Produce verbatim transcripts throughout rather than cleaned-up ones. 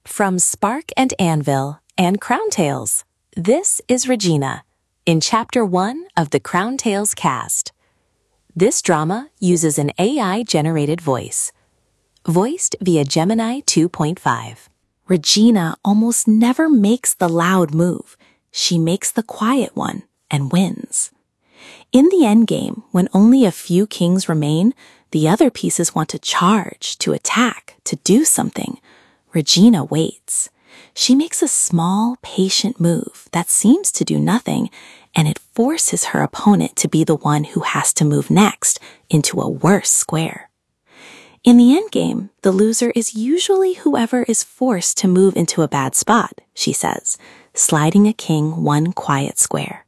From Spark and Anvil and Crown Tales, this is Regina in Chapter one of the Crown Tales cast. This drama uses an A I-generated voice, voiced via Gemini two point five. Regina almost never makes the loud move. She makes the quiet one and wins. In the endgame, when only a few kings remain, the other pieces want to charge, to attack, to do something. Regina waits. She makes a small, patient move that seems to do nothing, and it forces her opponent to be the one who has to move next into a worse square. In the endgame, the loser is usually whoever is forced to move into a bad spot, she says, sliding a king one quiet square.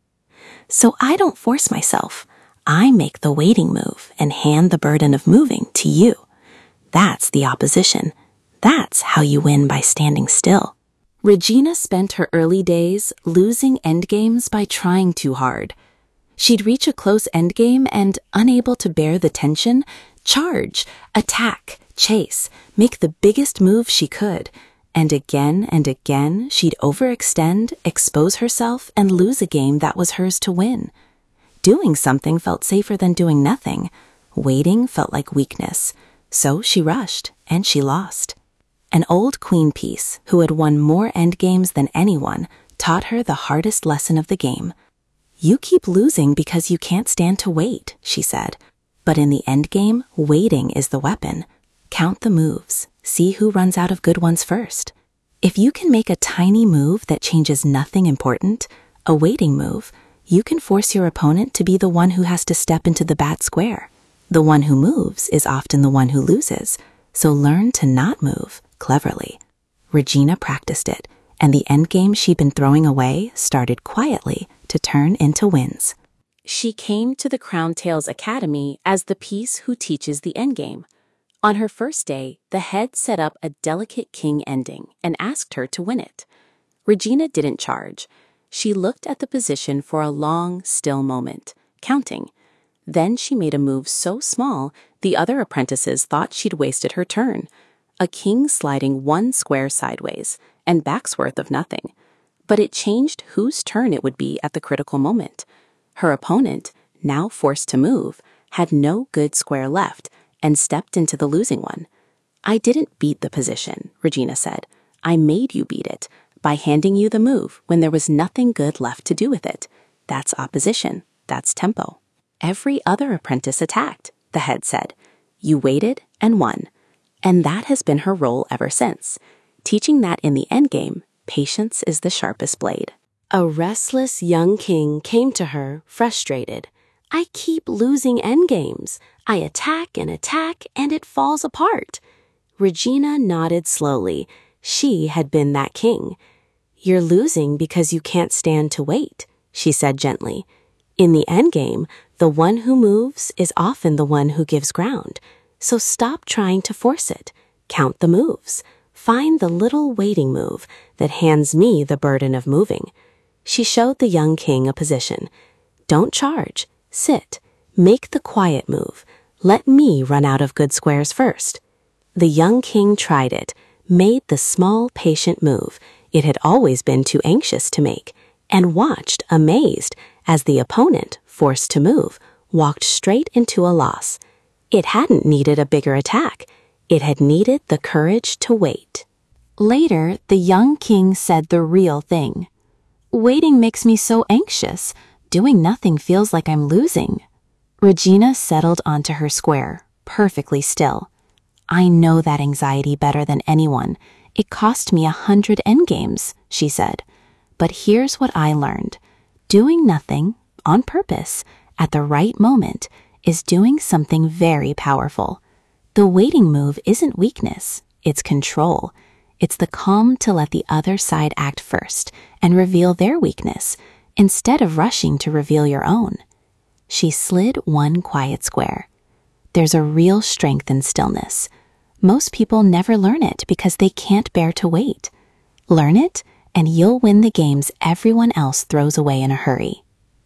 So I don't force myself. I make the waiting move and hand the burden of moving to you. That's the opposition. That's how you win by standing still. Regina spent her early days losing endgames by trying too hard. She'd reach a close endgame and, unable to bear the tension, charge, attack, chase, make the biggest move she could. And again and again, she'd overextend, expose herself, and lose a game that was hers to win. Doing something felt safer than doing nothing. Waiting felt like weakness. So she rushed, and she lost. An old queen piece, who had won more endgames than anyone, taught her the hardest lesson of the game. You keep losing because you can't stand to wait, she said. But in the endgame, waiting is the weapon. Count the moves. See who runs out of good ones first. If you can make a tiny move that changes nothing important, a waiting move, you can force your opponent to be the one who has to step into the bad square. The one who moves is often the one who loses, so learn to not move cleverly. Regina practiced it, and the endgame she'd been throwing away started quietly to turn into wins. She came to the Crown Tales Academy as the piece who teaches the endgame. On her first day, the head set up a delicate king ending and asked her to win it. Regina didn't charge. She looked at the position for a long, still moment, counting. Then she made a move so small, the other apprentices thought she'd wasted her turn. A king sliding one square sideways, and back's worth of nothing. But it changed whose turn it would be at the critical moment. Her opponent, now forced to move, had no good square left, and stepped into the losing one. I didn't beat the position, Regina said. I made you beat it, by handing you the move when there was nothing good left to do with it. That's opposition. That's tempo. Every other apprentice attacked, the head said. You waited and won. And that has been her role ever since, teaching that in the endgame, patience is the sharpest blade. A restless young king came to her, frustrated. I keep losing endgames. I attack and attack, and it falls apart. Regina nodded slowly. She had been that king. You're losing because you can't stand to wait, she said gently. In the endgame, the one who moves is often the one who gives ground. So stop trying to force it. Count the moves. Find the little waiting move that hands me the burden of moving. She showed the young king a position. Don't charge. Sit. Make the quiet move. Let me run out of good squares first. The young king tried it, made the small, patient move it had always been too anxious to make, and watched, amazed, as the opponent, forced to move, walked straight into a loss. It hadn't needed a bigger attack. It had needed the courage to wait. Later, the young king said the real thing. Waiting makes me so anxious. Doing nothing feels like I'm losing. Regina settled onto her square, perfectly still. I know that anxiety better than anyone. It cost me a hundred endgames, she said. But here's what I learned. Doing nothing, on purpose, at the right moment, is doing something very powerful. The waiting move isn't weakness, it's control. It's the calm to let the other side act first and reveal their weakness, instead of rushing to reveal your own. She slid one quiet square. There's a real strength in stillness. Most people never learn it because they can't bear to wait. Learn it, and you'll win the games everyone else throws away in a hurry.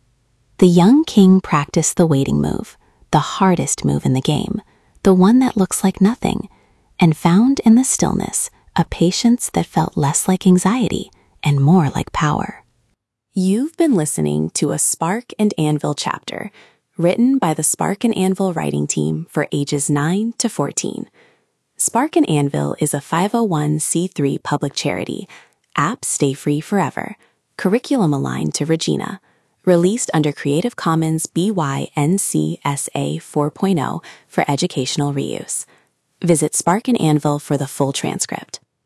The young king practiced the waiting move, the hardest move in the game, the one that looks like nothing, and found in the stillness a patience that felt less like anxiety and more like power. You've been listening to a Spark and Anvil chapter, written by the Spark and Anvil writing team for ages nine to fourteen. Spark and Anvil is a five oh one c three public charity, apps stay free forever, curriculum aligned to Regina, released under Creative Commons B Y N C S A four point oh for educational reuse. Visit Spark and Anvil for the full transcript.